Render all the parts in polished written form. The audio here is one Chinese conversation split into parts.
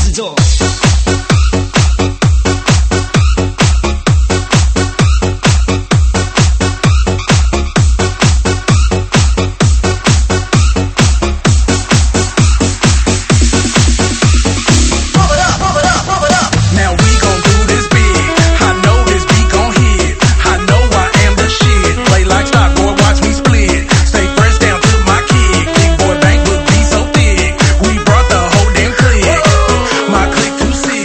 制作。 My click too sick.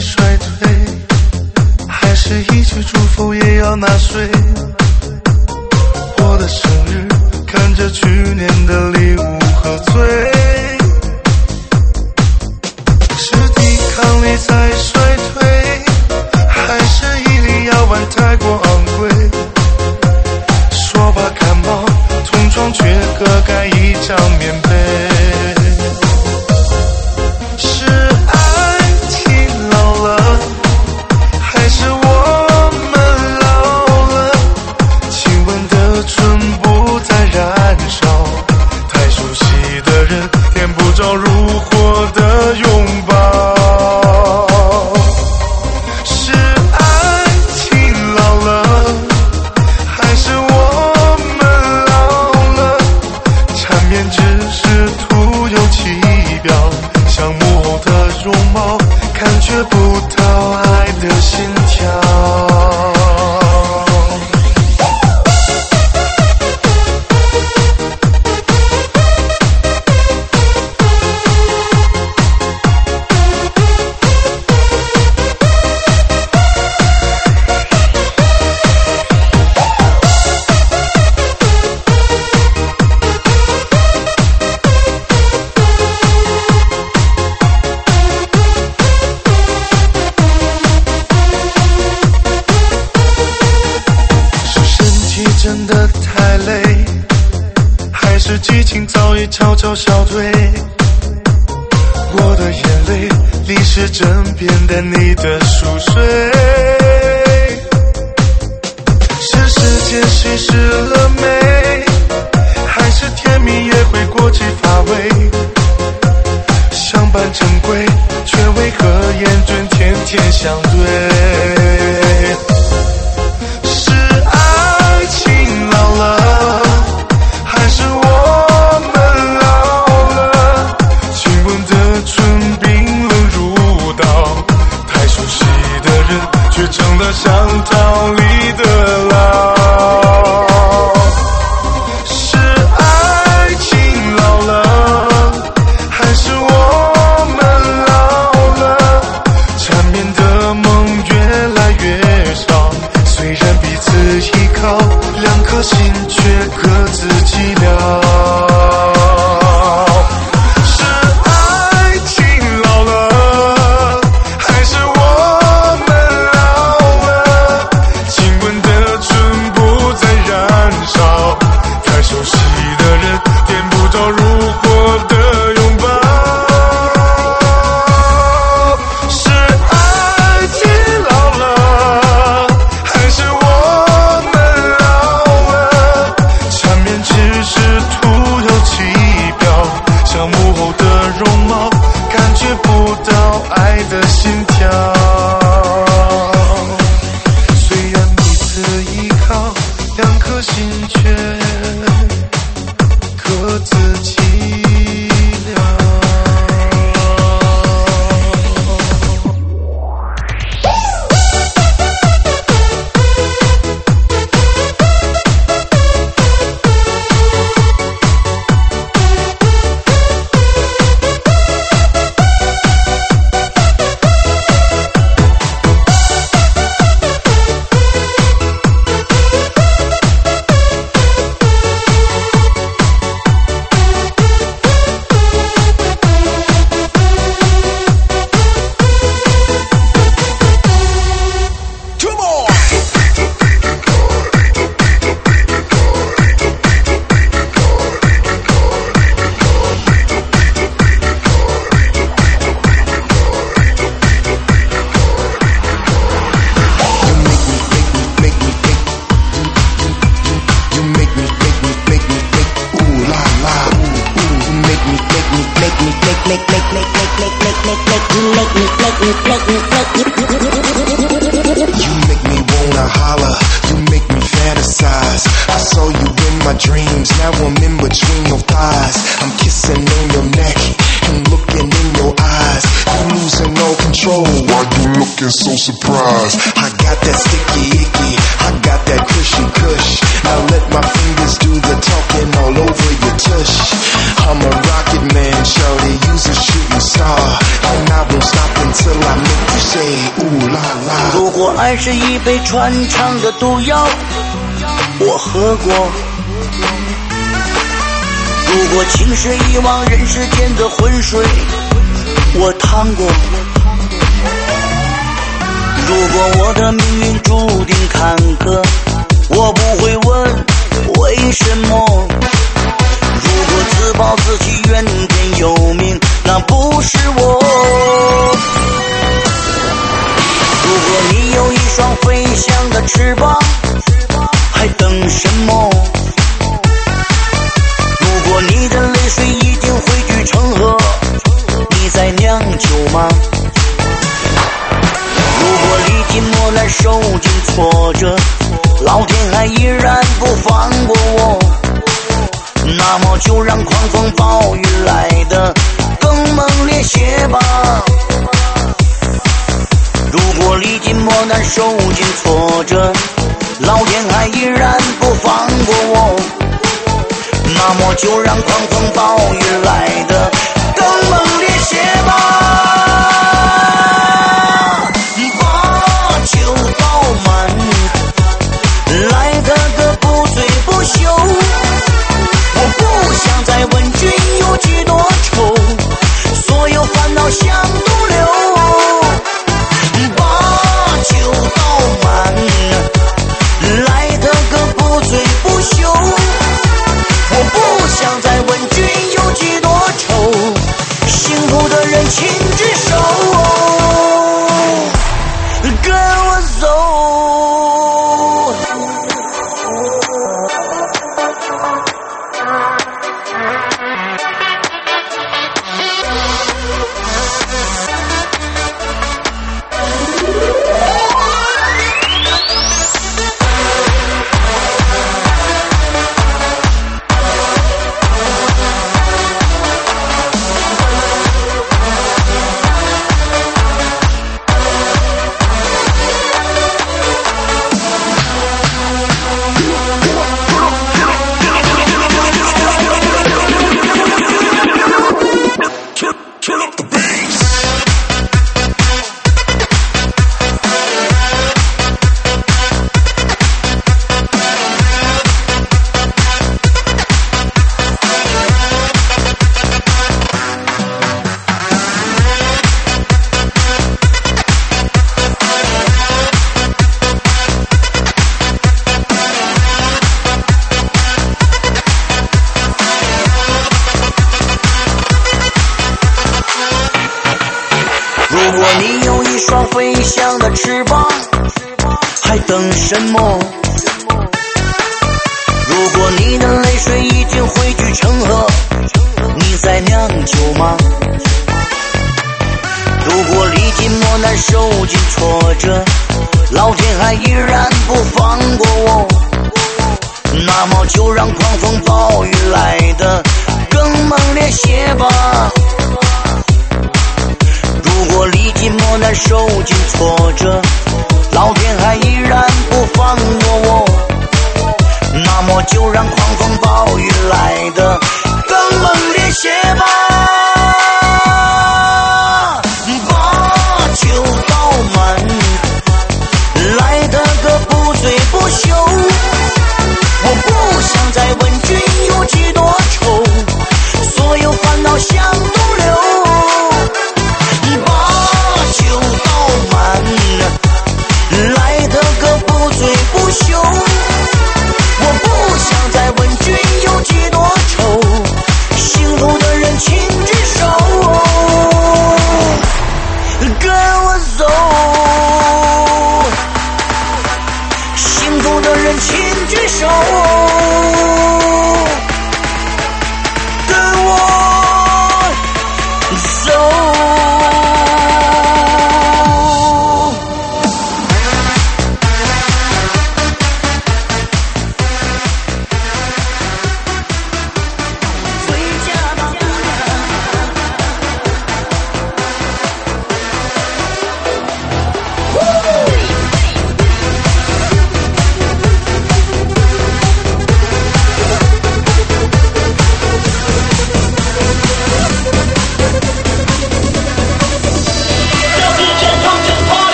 衰退，还是一句祝福也要纳税。我的生日看着去年的礼物喝醉，是抵抗力在衰退，还是毅力药丸太过昂贵？说吧感冒痛疮却各盖一张棉被，是爱情老了，还是我们老了？亲吻的唇不再燃烧，太熟悉的人点不着如火的拥抱。是爱情老了，还是我们老了？缠绵只是徒有其表，像木偶的绒毛，感觉不到爱的心跳。真的太累，还是激情早已悄悄消退？我的眼泪淋湿枕边的你的熟睡，是时间稀释了美，还是甜蜜也会过期乏味？相伴珍贵，却为何厌倦天天相对？老了，还是我们老了？亲吻的唇冰冷如刀，太熟悉的人却成了想逃离的牢。是爱情老了，还是我们老了？缠绵的梦越来越少，虽然彼此依靠，两颗心却各自寂寥。是爱情老了，还是我们老了？亲吻的唇不再燃烧，太熟悉的人点不着如火的拥抱。是爱情老了，还是我们老了？缠绵只是徒有其表，像木偶的绒毛，感觉不到爱的心跳。虽然彼此依靠，两颗心却各自寂寥。You make me wanna holler, you make me fantasize. I saw you in my dreams, now I'm in between your thighs. I'm kissing on your neck and looking in your eyes. I'm losing all control, why you looking so surprised? I got that sticky icky, I got that cushy cush. Now let my fingers do the talking all over your tush. I'm a rocket man, shawty, you's a shooting star, and I won't stop until I make you say 果爱是一杯穿肠的毒药，我喝过；如果情是一汪人世间的浑水，我趟过；如果我的命运注定坎坷，我不会问为什么。如果自暴自弃怨天尤命，那不是我。如果你有一双飞翔的翅膀，还等什么？如果你的泪水已经汇聚成河，你在酿酒吗？如果历尽磨难，受尽挫折，老天还依然不放过我，那么就让狂风暴雨来得更猛烈些吧。如果历尽磨难，受尽挫折，老天还依然不放过我，那么就让狂风暴雨来得更猛烈些吧。把酒倒满，来得个不醉不休，我不想再问君有几多愁，所有烦恼向东流。把酒倒满，来得个不醉不休，我不想再问君有几多愁，幸福的人请举手，跟我走。如果你有一双飞翔的翅膀，还等什么？如果你的泪水已经汇聚成河，你在酿酒吗？如果历尽磨难，受尽挫折，老天还依然不放过我，那么就让狂风暴雨来得更猛烈些吧。如果历尽磨难，受尽挫折，老天还依然不放过我，那么就让狂风暴雨来得更猛烈些吧。把酒倒满，来得个不醉不休，我不想再问君有几多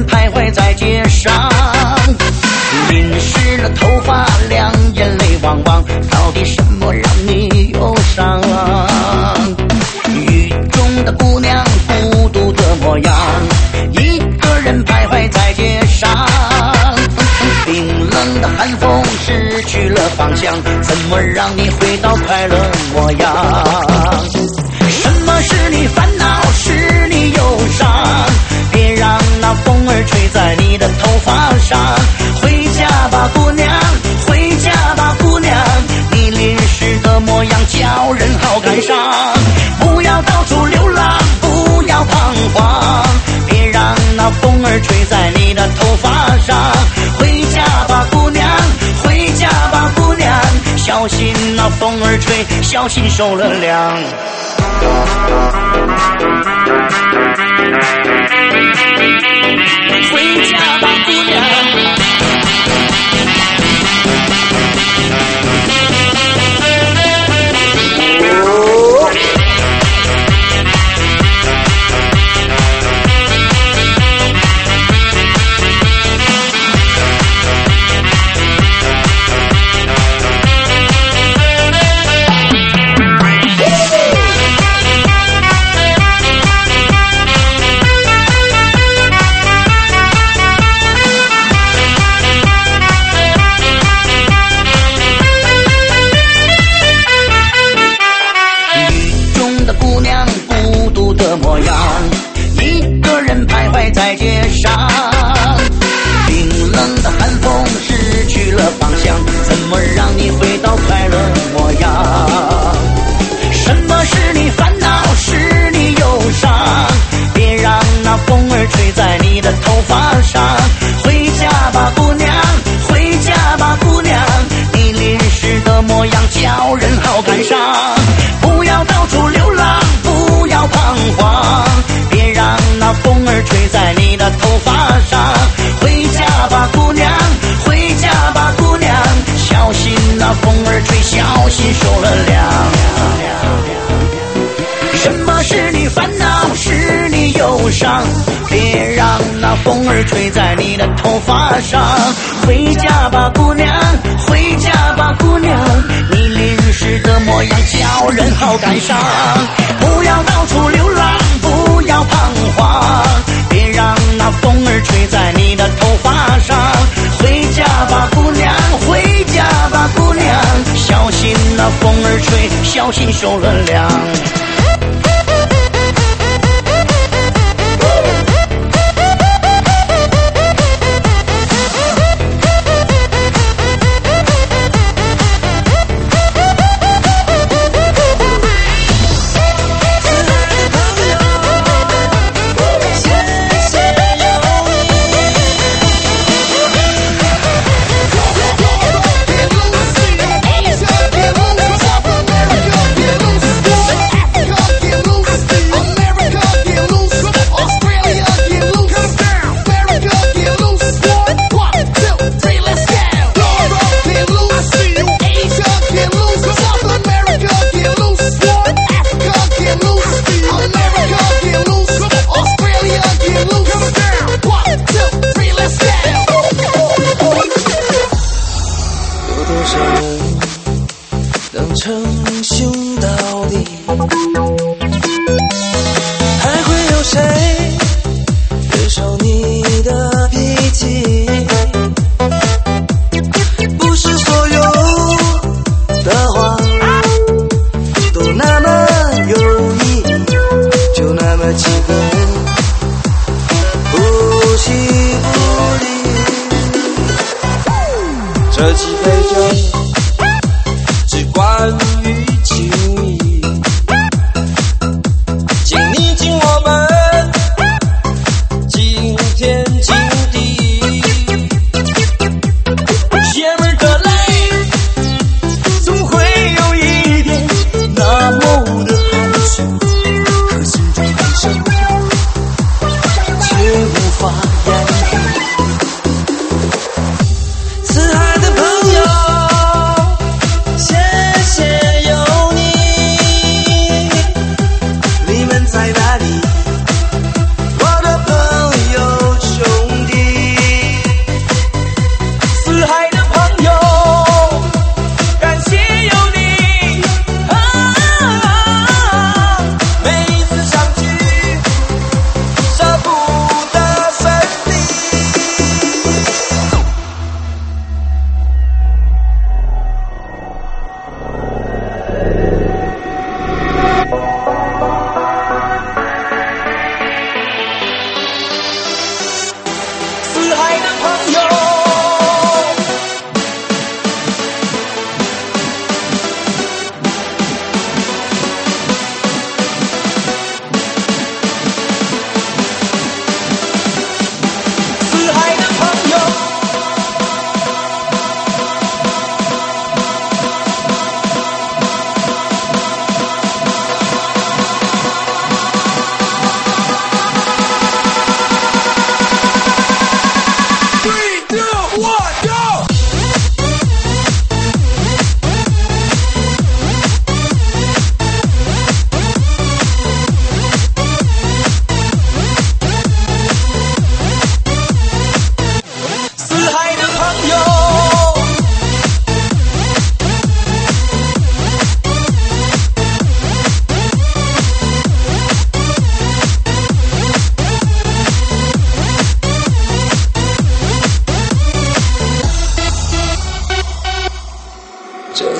人徘徊在街上，淋湿了头发，两眼泪汪汪，到底什么让你忧伤？雨中的姑娘，孤独的模样，一个人徘徊在街上，冰冷的寒风失去了方向，怎么让你回到快乐模样？什么是你烦恼，是你忧伤？别让那风儿吹在你的头发上。回家吧姑娘，回家吧姑娘，你淋湿的模样叫人好感伤。不要到处流浪，不要彷徨，别让那风儿吹在你的头发上。回家吧姑娘，回家吧姑娘，小心那风儿吹，小心受了凉。回家吧姑娘，在街上，冰冷的寒风失去了方向，怎么让你回到快乐模样？什么是你烦恼，是你忧伤？别让那风儿吹在你的头发上。回家吧姑娘，回家吧姑娘，你淋湿的模样叫人好感伤。不要到处流浪，不要彷徨，别让那风儿吹在你的头发上。回家吧姑娘，回家吧姑娘，小心那风儿吹，小心受了凉。什么是你烦恼，是你忧伤？别让那风儿吹在你的头发上。回家吧姑娘，回家吧姑娘，你淋湿的模样叫人好感伤。不要到处流浪，不要彷徨，别让那风儿吹在你的头发上。回家吧姑娘，回家吧姑娘，小心那风儿吹，小心受了凉。 这几杯酒只关于情谊，敬你敬我们惊天惊地，爷们儿的泪总会有一点那么的含蓄，可心中的伤却无法言喻。此海的朋友，谢谢有你。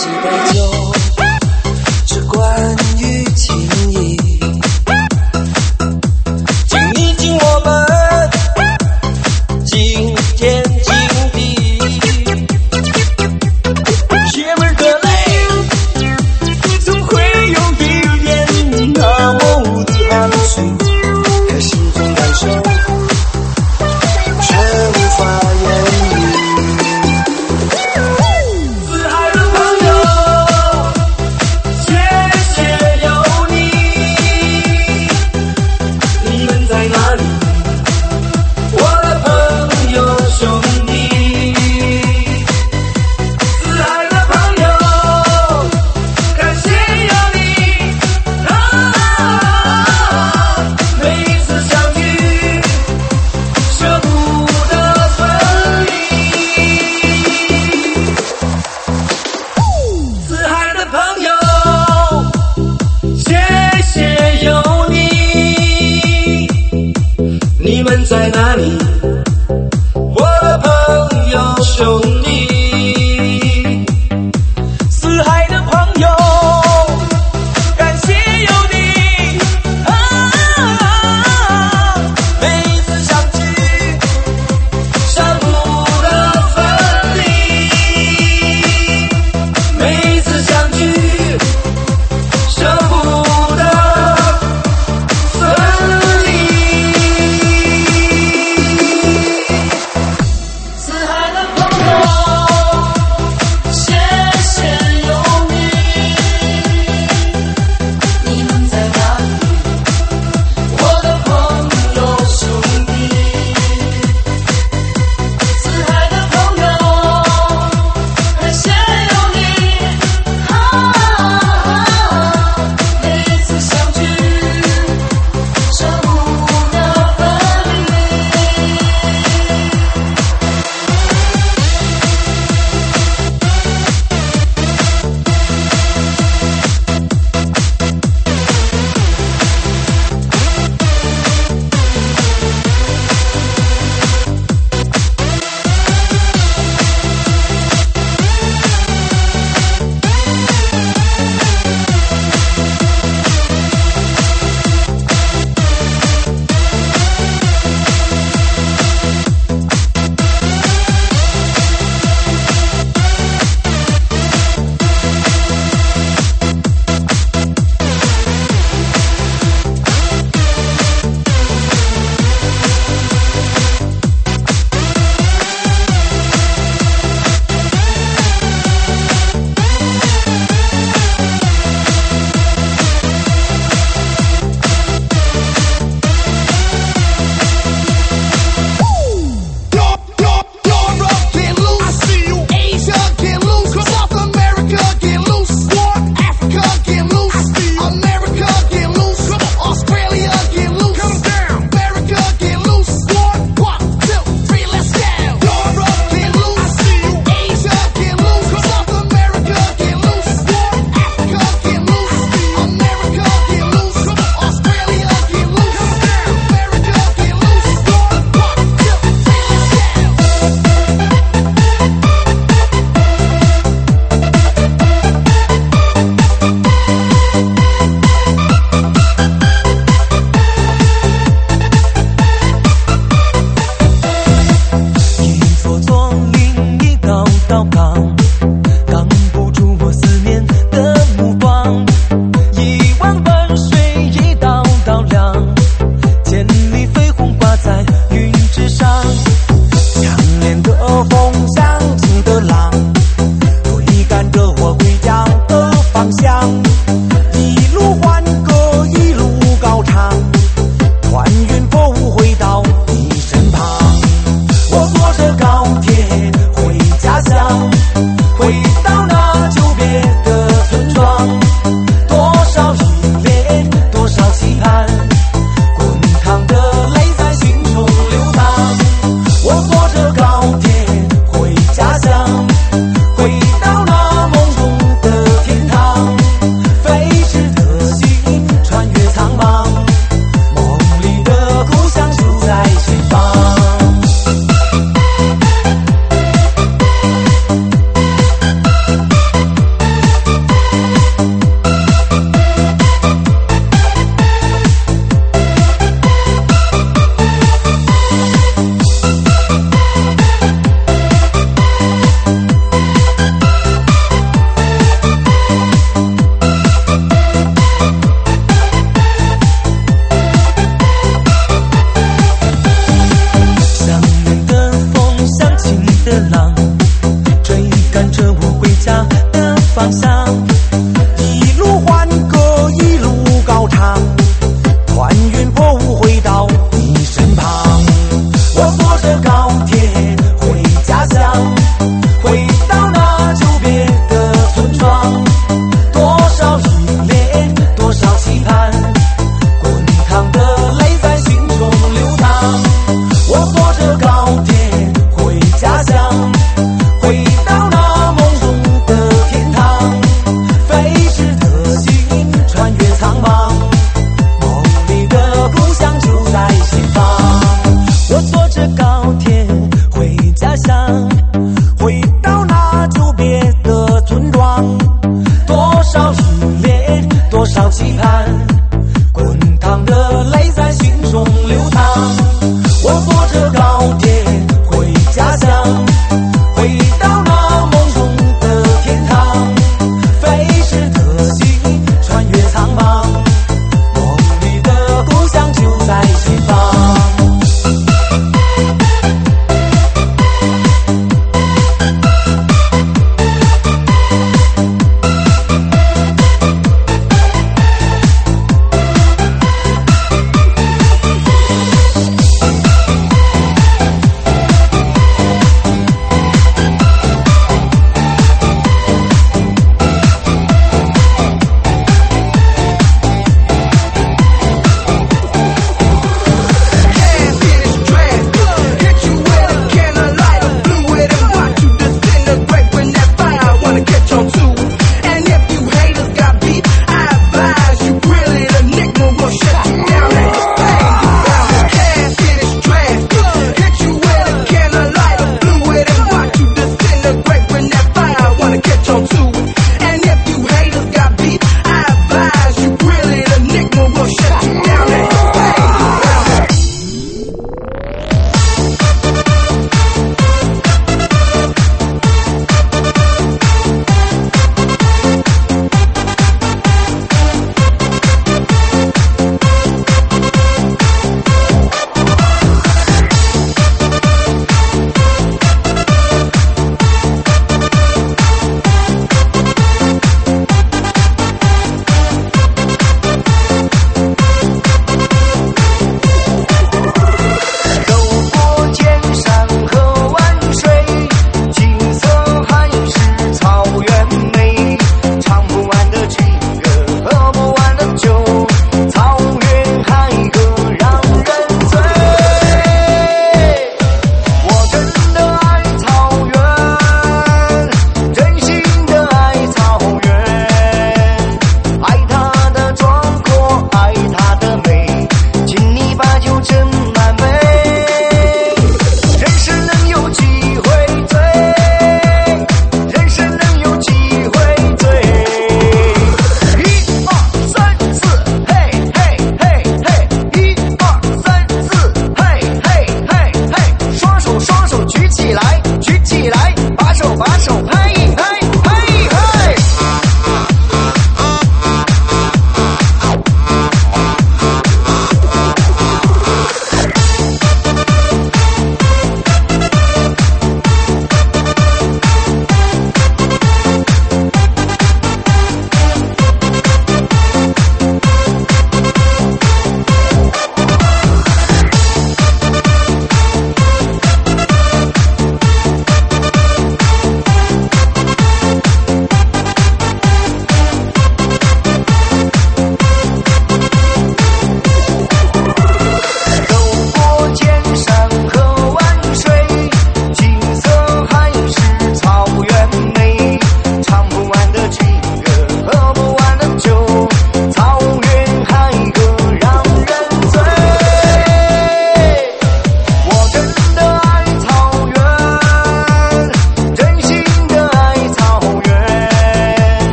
几杯酒，只关于情谊。请你敬我们今天今地，血味的泪总会有一点那么的含蓄，可心中感受却无法言喻。四海的朋友，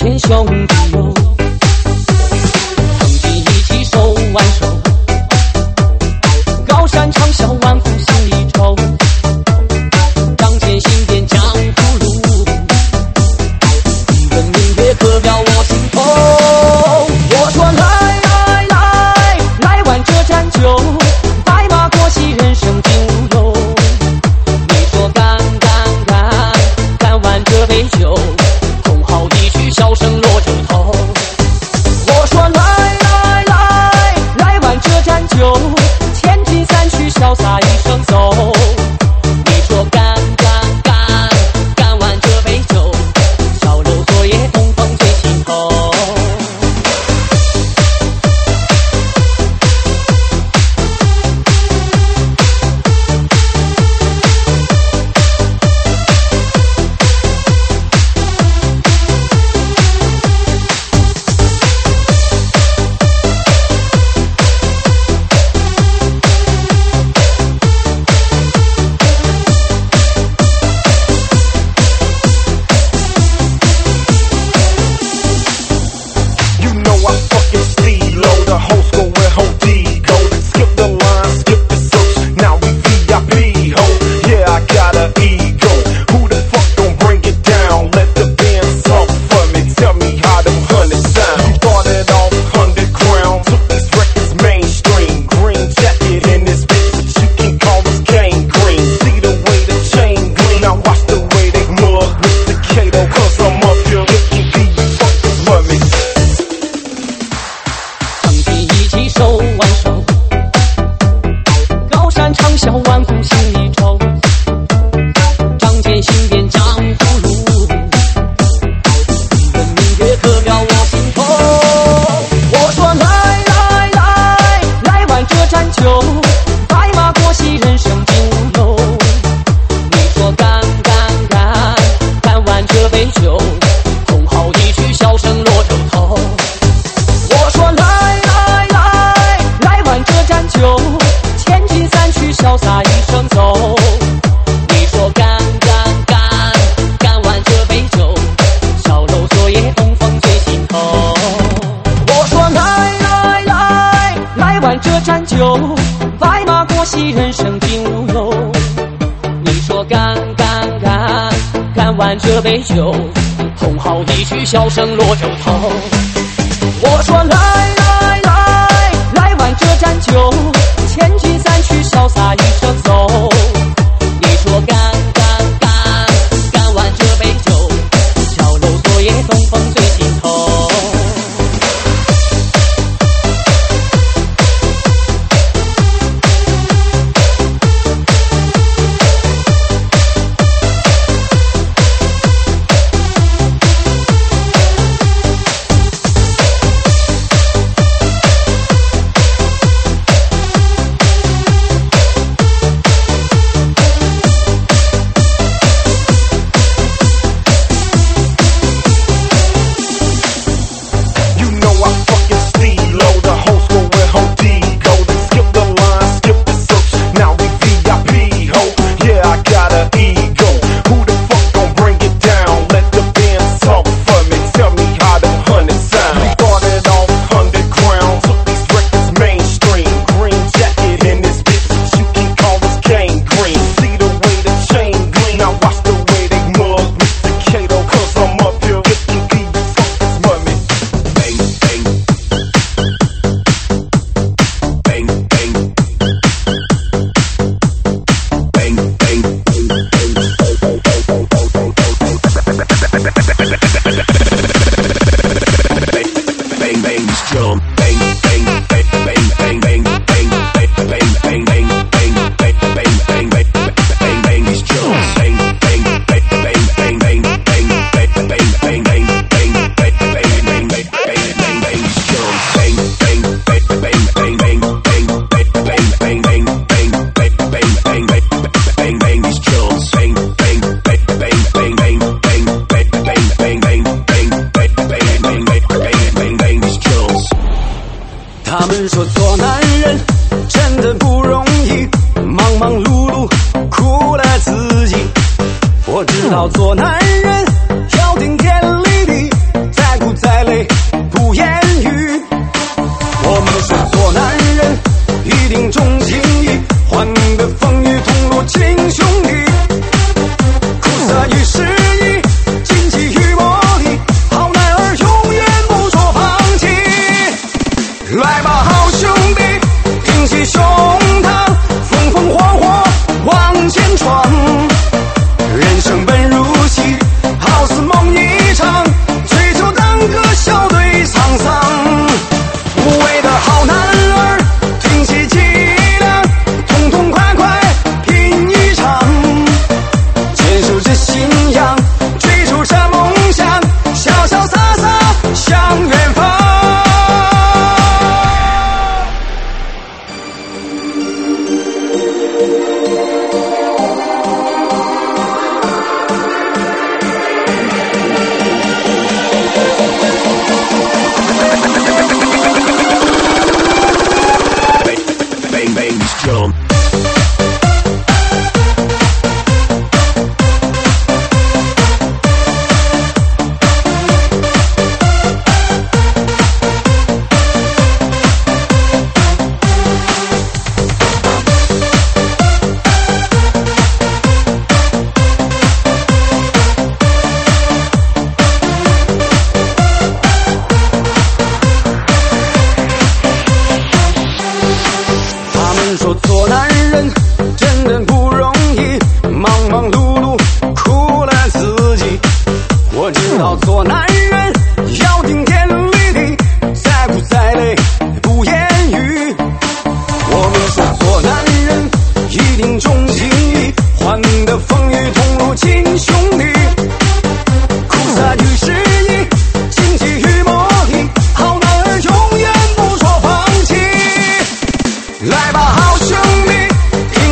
千兄弟哟，曾经一起手挽手，高山长啸万户心里愁，仗剑行遍江湖路，一轮明月刻表我心头。我说来玩这盏酒，白马过隙人生尽无忧。你说干完这杯酒，同好一曲笑声落枕头。我说来玩这盏酒，千金散去潇洒一生走。你说干完这杯酒，小楼昨夜东风最心头。人生尽无忧。你说干完这杯酒，同好一曲笑声落枕头。我说来玩这盏酒，千金散去潇洒一生走。你说干完这杯酒，小楼昨夜东风最心头。他们说做男人真的不容易，忙忙碌碌苦了自己。我知道做男人要顶天立地，在人真的不容易，忙忙碌碌苦了自己。我知道做男人要顶天立地，再苦再累不言语。我们说做男人一定重情义，换得风雨同路亲兄弟。苦涩与失意，荆棘与磨砺，好男儿永远不说放弃。来吧好兄弟，听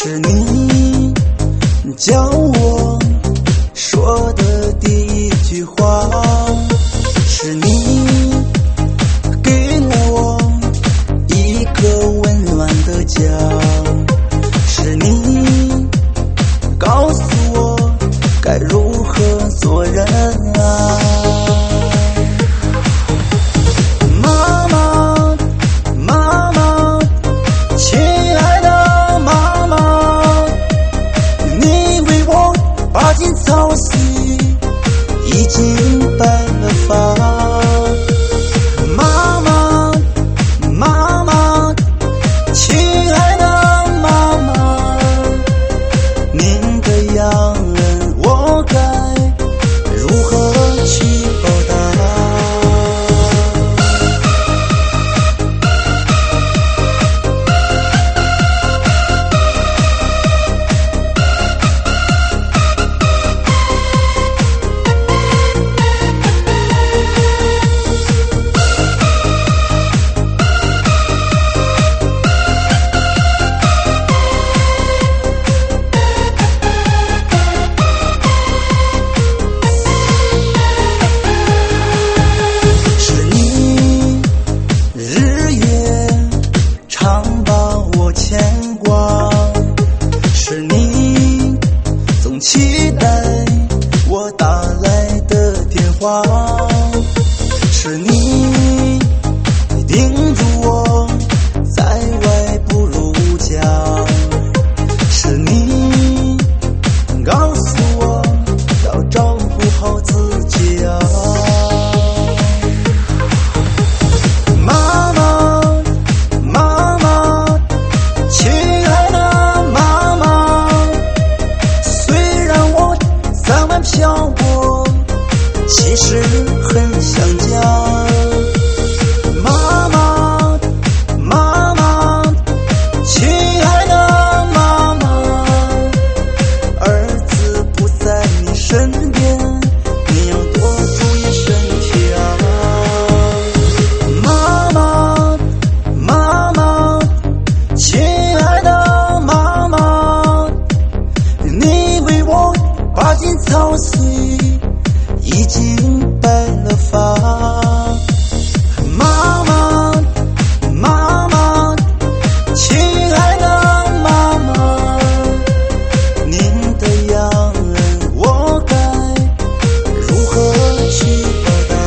是你教我说的第一句话，是你给了我一个温暖的家，是你告诉我该如何做人啊。妈妈，妈妈，亲爱的妈妈，你为我拔尽草碎，已经白了发。妈妈，妈妈，亲爱的妈妈，您的养恩我该如何去报答？期待我打来的电话，是你叮嘱我在外不如家，是你告诉我要照顾好自己啊。妈妈，妈妈，亲爱的妈妈，三万漂泊，其实很想家。妈妈，妈妈，亲爱的妈妈，儿子不在你身边，你要多注意身体啊。妈妈，妈妈，亲爱的妈妈，你为我拔尽草碎，已经白了发。妈妈，妈妈，亲爱的妈妈，您的养恩我该如何去报答？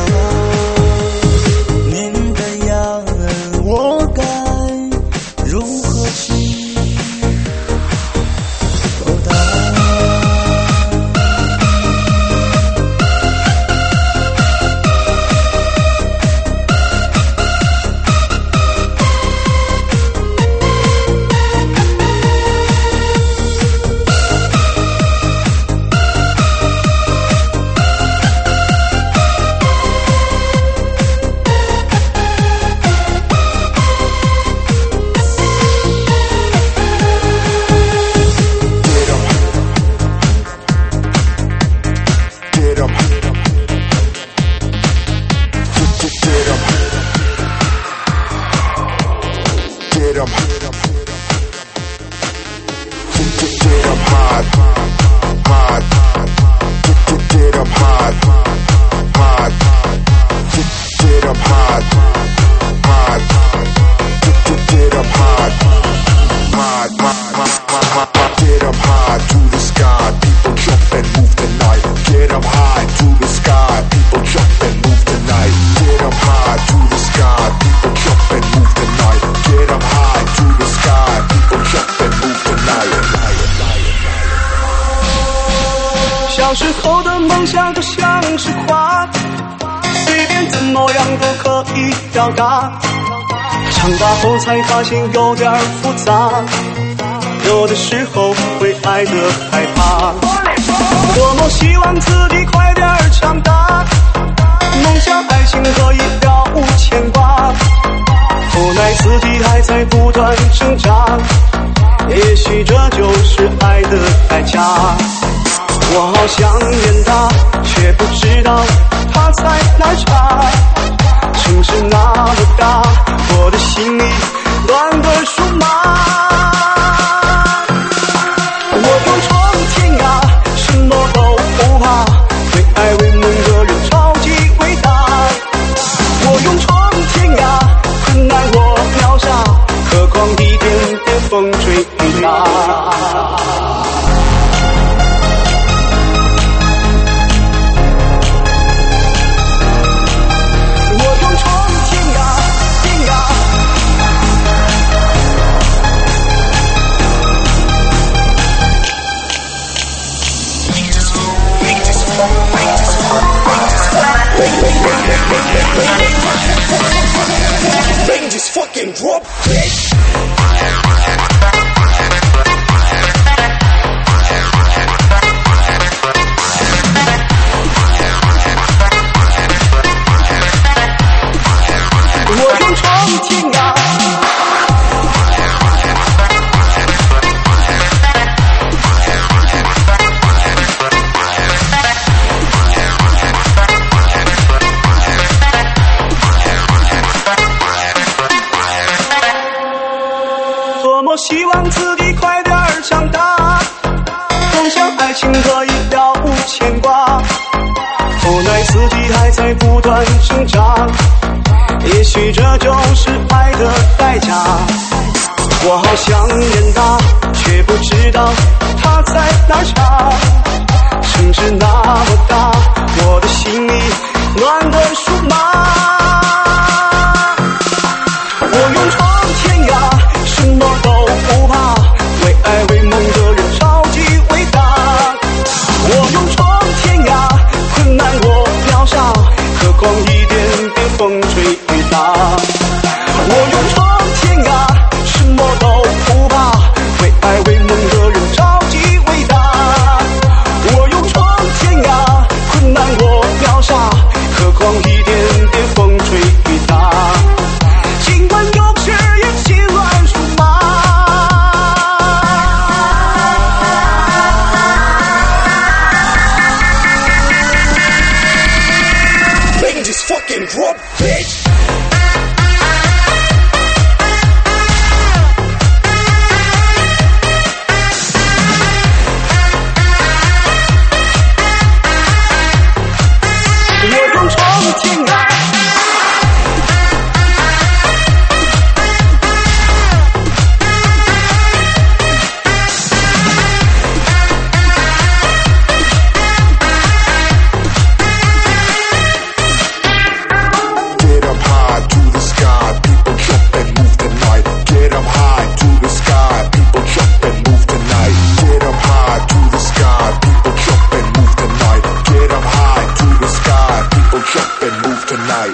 您的养恩我该如何去报答？ 小时候的梦想都像是花，随便怎么样都可以表达。长大后才发现有点复杂，有的时候会爱得害怕。多么希望自己快点长大，梦想爱情可以了无牵挂。无奈自己还在不断挣扎，也许这就是爱的代价。我好想念他，却不知道他在哪查。城市那么大，我的心里乱个数码。 fucking drop, bitch. 我勇闯天涯。多么希望自己快点儿长大，多想爱情可以了无牵挂，无奈自己还在不断挣扎，也许这就是爱的代价。我好想念他，却不知道他在哪儿下。城市那么大，我的心里乱的数码。我勇闯天涯，什么都不怕，为爱为梦的人超级伟大。我勇闯天涯，困难我秒杀，何况一点点风吹雨打。我勇闯天涯，什么都不怕，为爱为梦的人超级伟大。我勇闯天涯，困难我秒杀，何况一点点风吹雨打。尽管有时也心乱如麻。 Making this fucking drop, bitch. 我勇闯天涯。 Get up high to the sky, people jump and move tonight. Get up high to the sky, people jump and move tonight. Get up high to the sky, people jump and move tonight. Get up high to the sky, people jump and move tonight.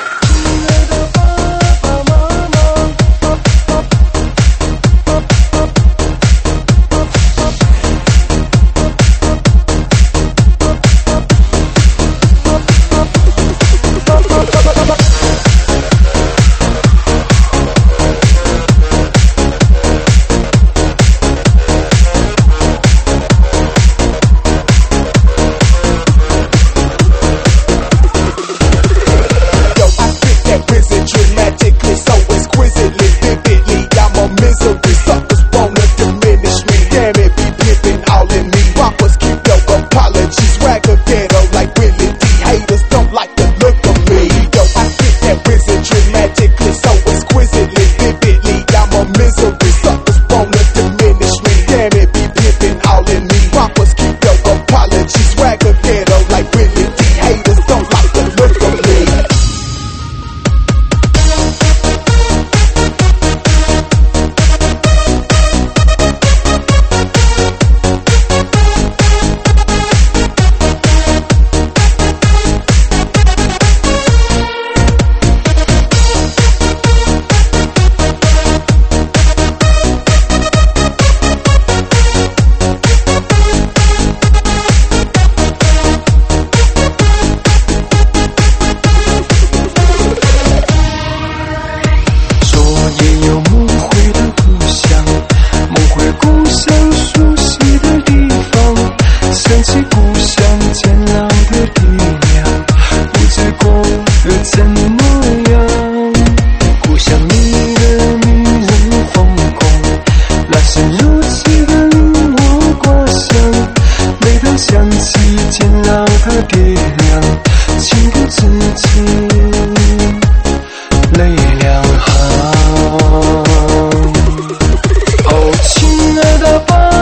哦，亲爱的爸。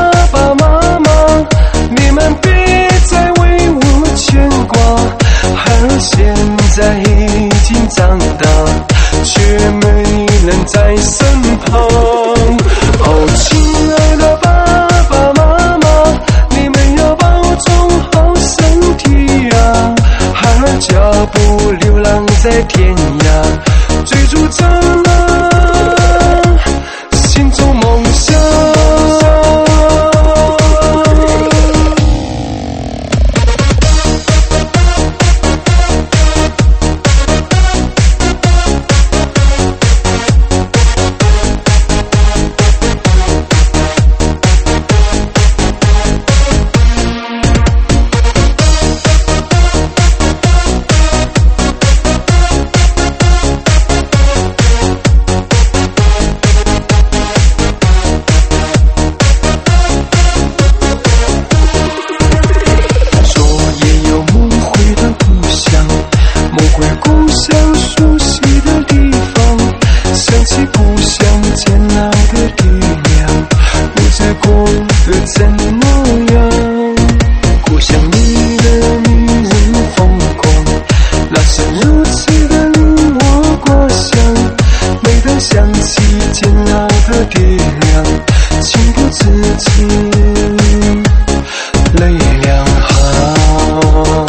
过得怎么样？我想你的迷人风光，那是如此的令我过想。每当想起煎熬的爹娘，情不自禁泪两行。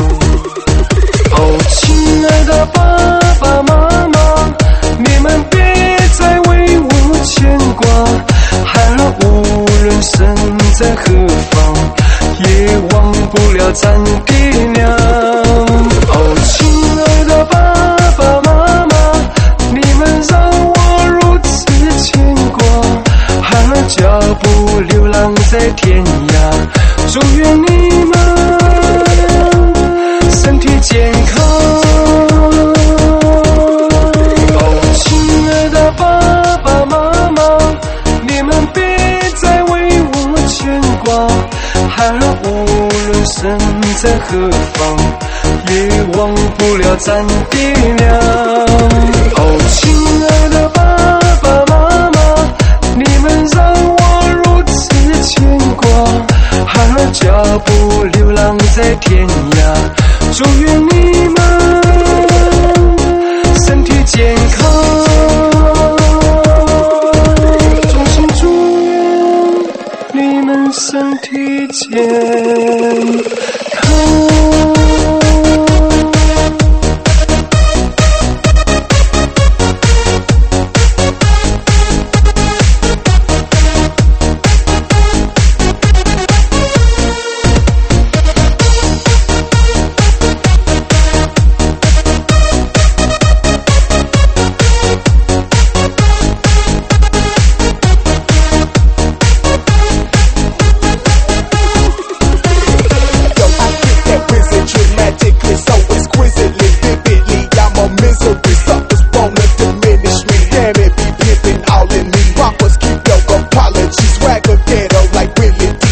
哦，亲爱的爸爸妈妈，你们别再为我牵挂，孩儿无论身在何方，也忘不了咱爹娘。哦，亲爱的爸爸妈妈，你们让我如此牵挂，孩儿脚步流浪在天涯，祝愿你们身体健康。哦，亲爱的爸爸妈妈，你们别再为我牵挂，孩儿无论身在何方，也忘不了咱爹娘。哦，亲爱的爸爸妈妈，你们让我如此牵挂，孩儿脚步流浪在天涯，祝愿你们身体健康，衷心祝愿你们身体健康。 Rappers keep your apologies, swagger ghetto like Willie D.